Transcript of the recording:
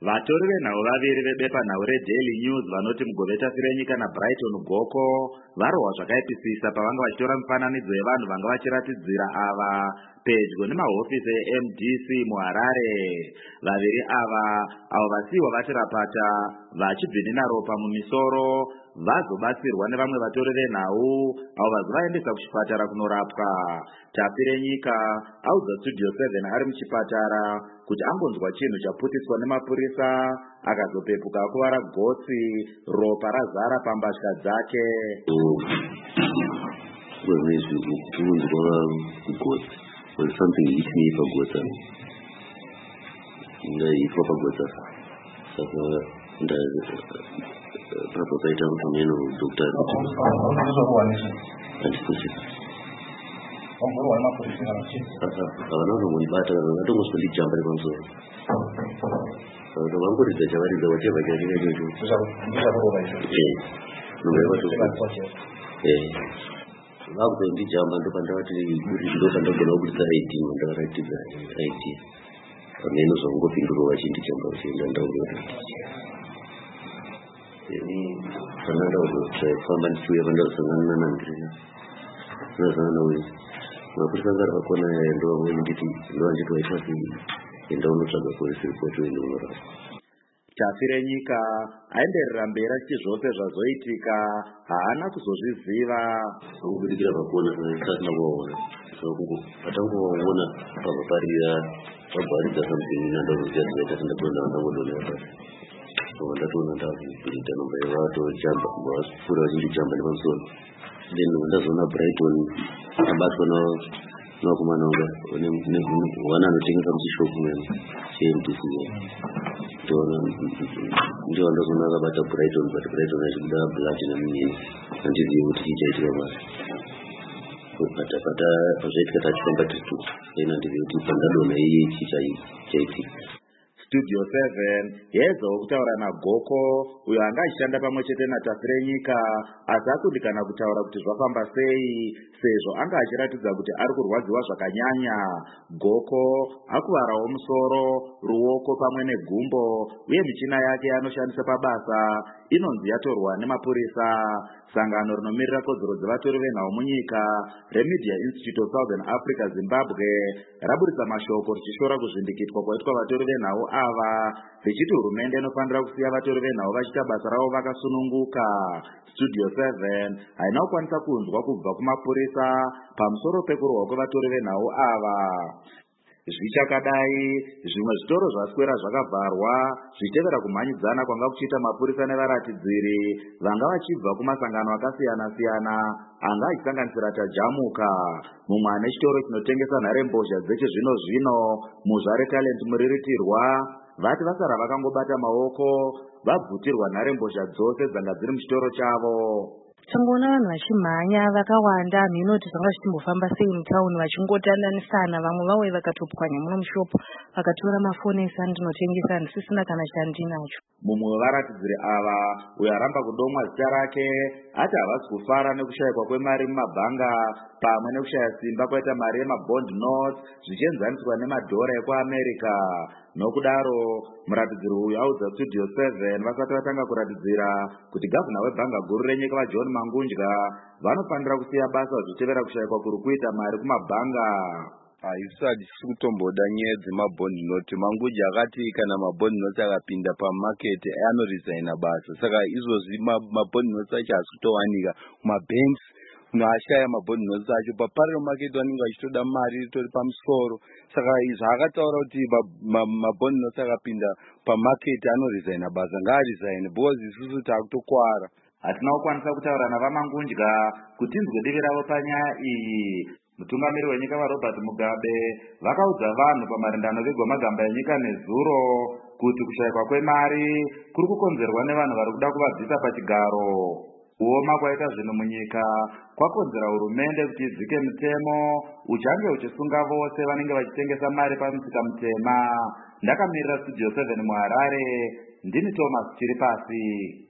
Vatori venhau vaviri vebepanhau reDaily News vanoti Mugoveta Firenyika naBrighton Goko varohwa zvakaipisisa pavanga vachitora mifananidzo yevanhu vanga vachiratidzira ava pedyo nemahofisi eMDC muHarare. Vaviri ava avo vasiiwa vati rapata vachibvinina ropa mumisoro vazobatsirwa nevamwe vatori venhau avo vazovaendesa kuchipatara kunorapwa. Tafirenyika audza Studio 7 ari muchipatara kuti angonzwa chinhu chaputiswa nemapurisa akazopepuka akuvara gotsi, ropa razara pambatya dzake. Something hit me pagota. Iko pagota. Sasa nda papa paita mfano dokta. Sasa wana mulipata ndo hospitali jamba kwanza. Sasa wangu ni jawari za wacha bajari na jojo. Wangu ndi jamba ndo panda wati ndo panda kuna ubisa IT ndo right IT. Neno zongo pinduro wachindi jamba usienda ndo ndo. Ni sanada uko kwamba nisiwe panda sanana na ndiri. Sasa na wewe wakusangara kona ndo wewe nditi ndo anjito waitasi ndo unotsvaga polisi report ino. Tafirenyika aenderera mberi achiti zvose zvazoitika haana kuzozviziva. Kubudikira pakuona zvaisina kuvaona sokungo patangovaona pavaparira vabvaridza something nandakuziva zvakaita sendakunda vandangodona basi vandatoona ndakuita nomba yevatojamba vasipfuura vachindijamba nepamusoro then ndazoona Brighton abatwa nakomana wanga wana anotengesa muchishopu mene cheMDC ndio ndazoona akabata Brighton but Brighton achibuda blood namunyeni handizivi kuti chichaitika basi pata pazvaitika tachifamba titu ena ndizivi kuti pandadona iye chichaitika. Studio 7 yaedzawo kutaura naGoko uyo anga achishanda pamwe chete naTafirenyika asi akundikana kutaura kuti zvafamba sei sezvo anga achiratidza kuti ari kurwadziwa zvakanyanya. Goko akuvarawo musoro, ruoko pamwe negumbo uye michina yake anoshandisa pabasa inonzi yatorwa nemapurisa. Sangano rinomirira kodzero dzevatori venhau munyika reMedia Institute of Southern Africa Zimbabwe raburitsa mashoko richishora kuzvindikitwa kwaitwa vatori venhau ava richiti hurumende inofanira kusiya vatori venhau vachiita basa ravo vakasununguka. Studio 7 haina kukwanisa kunzwa kubva kumapurisa pamusoro pekurwa kwevatori venhau ava. Zvichakadai zvimwe zvitoro zvaswera zvakavharwa zvichitevera kumhanyidzana kwanga kuchiita mapurisa nevaratidziri vanga vachibva kumasangano akasiyana-siyana anga achisanganisira taJamuka, mumwe ane chitoro chinotengesa nharembozha dzechizvino-zvino Muzvare Talent Muriritirwa. Vati vasara vakangobata maoko vabvutirwa nharembozha dzose dzanga dziri muchitoro chavo. Tangoona vanhu vachimhanya vakawanda minoti zvanga zvichimbofamba sei mutauni vachingotandanisana vamwe vauye vakatopwanya muno mushopu vakatora mafoni ese andinotengesa ndisisina kana chandinacho. Mumwe wevaratidziri ava uyo aramba kudomwa zita rake ati havasi kufara nekushayikwa kwemari mumabhanga pamwe nekushaya simba kwaita mari yemabond notes zvichienzaniswa nemadhora ekuAmerica. Nokudaro muratidziri uyu audza Studio 7 vasati vatanga kuratidzira kuti gavhuna webhanga guru renyika vaJohn Mangundya vanofanira kusiya basa zvichitevera kushayikwa kuri kuita mari kumabhanga. Haisati kutomboda nyaya dzemabond note. Mangundya akati kana mabond note akapinda pamarket anoresigna basa. Saka izvozvi mabond note acho haasi kutowanika kumabanks kunoashaya mabond notes acho paparallel market vanenge vachitoda mari ritori pamusoro. Saka zvaakataura kuti mabond notes akapinda pamarket anoresigna basa ngaaresign because isusu taakutokwara. Hatina kukwanisa kutaura navamangundya kuti inzwe divi ravo panyaya iyi. Mutungamiri wenyika vaRobert Mugabe vakaudza vanhu pamarindano vegwamagamba enyika nezuro kuti kushayikwa kwemari kuri kukonzerwa nevanhu vari kuda kuvabvisa pachigaro. Kuoma kwaita zvinhu munyika kwakonzera hurumende kuti idzike mutemo uchange uchisunga vose vanenge vachitengesa mari pamusika mutema. Ndakamirira Studio 7 muHarare, ndini Thomas Chiripasi.